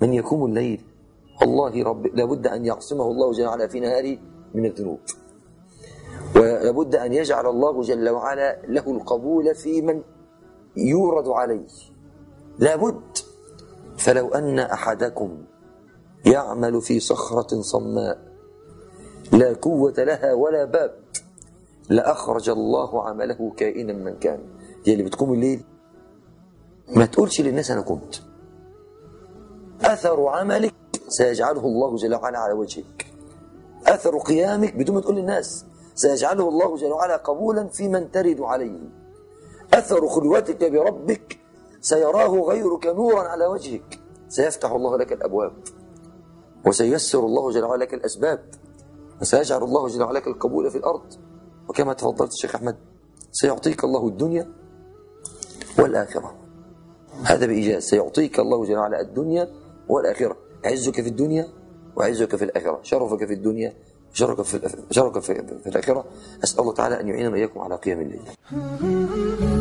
من يقوم الليل والله رب لابد أن يعصمه الله جل وعلا في نهاره من الذنوب، ولابد أن يجعل الله جل وعلا له القبول في من يورد عليه، لابد. فلو أن أحدكم يعمل في صخرة صماء لا قوة لها ولا باب لأخرج الله عمله كائنا من كان. دي اللي بتقوم الليل ما تقولش للناس أنا قمت، أثر عملك سيجعله الله جل وعلا على وجهك، أثر قيامك بدون ما تقول للناس سيجعله الله جل وعلا قبولا في من ترد عليه، أثر خلوتك بربك سيراه غيرك نورا على وجهك، سيفتح الله لك الأبواب وسييسر الله جل وعلا لك الأسباب، وسيجعل الله جل وعلا لك القبول في الأرض. وكما تفضلت الشيخ أحمد سيعطيك الله الدنيا والآخرة، هذا بإيجاز، سيعطيك الله جل وعلا الدنيا والآخرة، عزك في الدنيا وعزك في الآخرة، شرفك في الدنيا شرفك في الآخرة. أسأل الله تعالى أن يعيننا وإياكم على قيام الليل.